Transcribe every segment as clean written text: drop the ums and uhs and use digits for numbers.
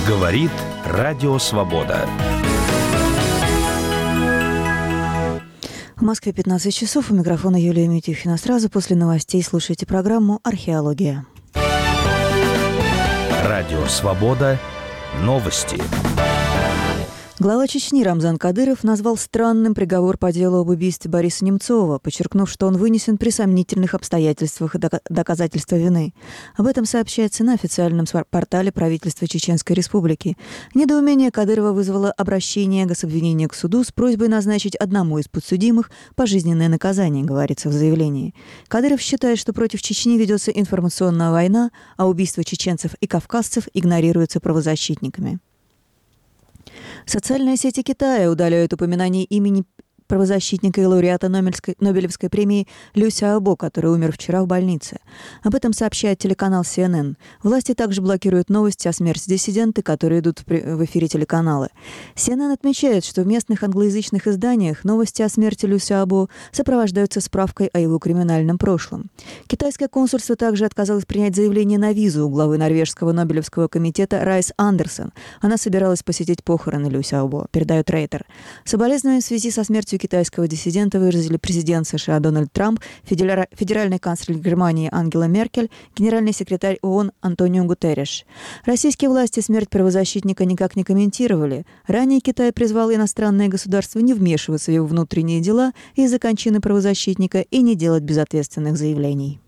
Говорит Радио Свобода. В Москве 15 часов. У микрофона Юлия Митюхина. Сразу после новостей слушайте программу «Археология». Радио Свобода. Новости. Глава Чечни Рамзан Кадыров назвал странным приговор по делу об убийстве Бориса Немцова, подчеркнув, что он вынесен при сомнительных обстоятельствах и доказательства вины. Об этом сообщается на официальном портале правительства Чеченской Республики. Недоумение Кадырова вызвало обращение гособвинения к суду с просьбой назначить одному из подсудимых пожизненное наказание, говорится в заявлении. Кадыров считает, что против Чечни ведется информационная война, а убийства чеченцев и кавказцев игнорируются правозащитниками. Социальные сети Китая удаляют упоминание имени правозащитника и лауреата Нобелевской премии Лю Сяобо, который умер вчера в больнице. Об этом сообщает телеканал CNN. Власти также блокируют новости о смерти диссидента, которые идут в эфире телеканала. CNN отмечает, что в местных англоязычных изданиях новости о смерти Лю Сяобо сопровождаются справкой о его криминальном прошлом. Китайское консульство также отказалось принять заявление на визу у главы норвежского Нобелевского комитета Райс Андерсон. Она собиралась посетить похороны Лю Сяобо, передает Рейтер. Соболезнования в связи со смертью китайского диссидента выразили президент США Дональд Трамп, федеральный канцлер Германии Ангела Меркель, генеральный секретарь ООН Антонио Гутерриш. Российские власти смерть правозащитника никак не комментировали. Ранее Китай призвал иностранное государство не вмешиваться в его внутренние дела из-за кончины правозащитника и не делать безответственных заявлений.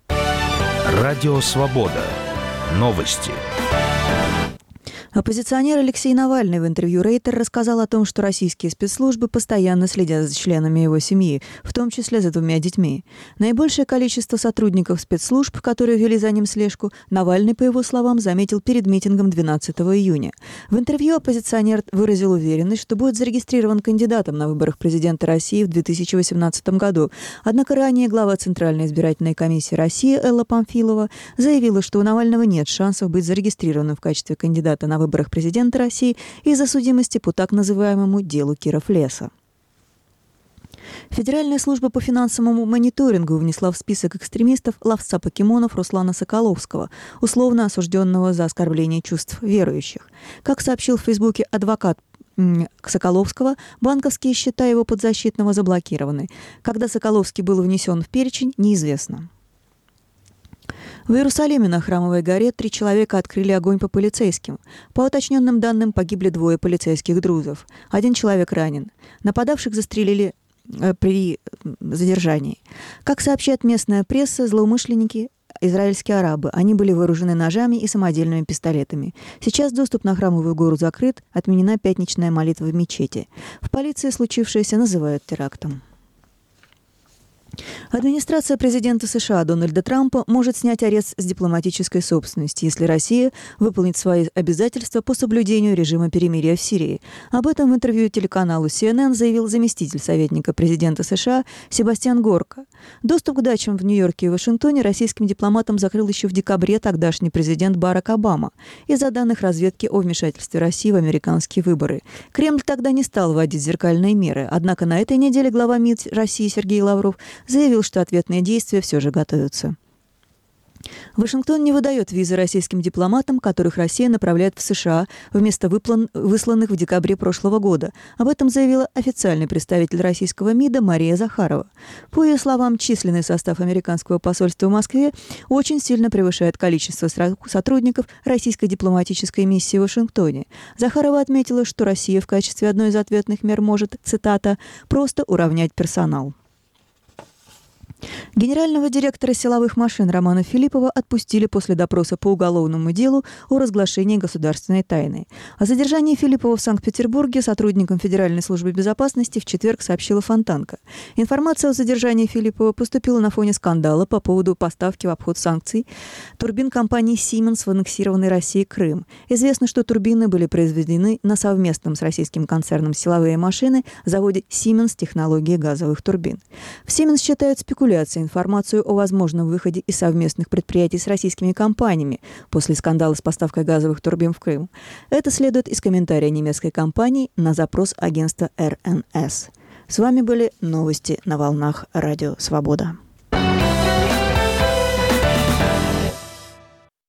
Радио Свобода. Новости. Оппозиционер Алексей Навальный в интервью Рейтер рассказал о том, что российские спецслужбы постоянно следят за членами его семьи, в том числе за 2 детьми. Наибольшее количество сотрудников спецслужб, которые вели за ним слежку, Навальный, по его словам, заметил перед митингом 12 июня. В интервью оппозиционер выразил уверенность, что будет зарегистрирован кандидатом на выборах президента России в 2018 году. Однако ранее глава Центральной избирательной комиссии России Элла Памфилова заявила, что у Навального нет шансов быть зарегистрированным в качестве кандидата на выборах президента России из-за судимости по так называемому делу Киров-Леса. Федеральная служба по финансовому мониторингу внесла в список экстремистов ловца покемонов Руслана Соколовского, условно осужденного за оскорбление чувств верующих. Как сообщил в Фейсбуке адвокат Соколовского, банковские счета его подзащитного заблокированы. Когда Соколовский был внесен в перечень, неизвестно. В Иерусалиме на Храмовой горе 3 человека открыли огонь по полицейским. По уточненным данным, погибли 2 полицейских друзов. 1 человек ранен. Нападавших застрелили при задержании. Как сообщает местная пресса, злоумышленники – израильские арабы. Они были вооружены ножами и самодельными пистолетами. Сейчас доступ на Храмовую гору закрыт, отменена пятничная молитва в мечети. В полиции случившееся называют терактом. Администрация президента США Дональда Трампа может снять арест с дипломатической собственности, если Россия выполнит свои обязательства по соблюдению режима перемирия в Сирии. Об этом в интервью телеканалу CNN заявил заместитель советника президента США Себастьян Горка. Доступ к дачам в Нью-Йорке и Вашингтоне российским дипломатам закрыл еще в декабре тогдашний президент Барак Обама из-за данных разведки о вмешательстве России в американские выборы. Кремль тогда не стал вводить зеркальные меры, однако на этой неделе глава МИД России Сергей Лавров заявил, что ответные действия все же готовятся. Вашингтон не выдает визы российским дипломатам, которых Россия направляет в США вместо высланных в декабре прошлого года. Об этом заявила официальный представитель российского МИДа Мария Захарова. По ее словам, численный состав американского посольства в Москве очень сильно превышает количество сотрудников российской дипломатической миссии в Вашингтоне. Захарова отметила, что Россия в качестве одной из ответных мер может, цитата, «просто уравнять персонал». Генерального директора силовых машин Романа Филиппова отпустили после допроса по уголовному делу о разглашении государственной тайны. О задержании Филиппова в Санкт-Петербурге сотрудникам Федеральной службы безопасности в четверг сообщила Фонтанка. Информация о задержании Филиппова поступила на фоне скандала по поводу поставки в обход санкций турбин компании Siemens в аннексированной России Крым. Известно, что турбины были произведены на совместном с российским концерном «Силовые машины» заводе Siemens технологии газовых турбин. В Siemens считают спекуляцией информацию о возможном выходе из совместных предприятий с российскими компаниями после скандала с поставкой газовых турбин в Крым. Это следует из комментария немецкой компании на запрос агентства РНС. С вами были новости на волнах Радио Свобода.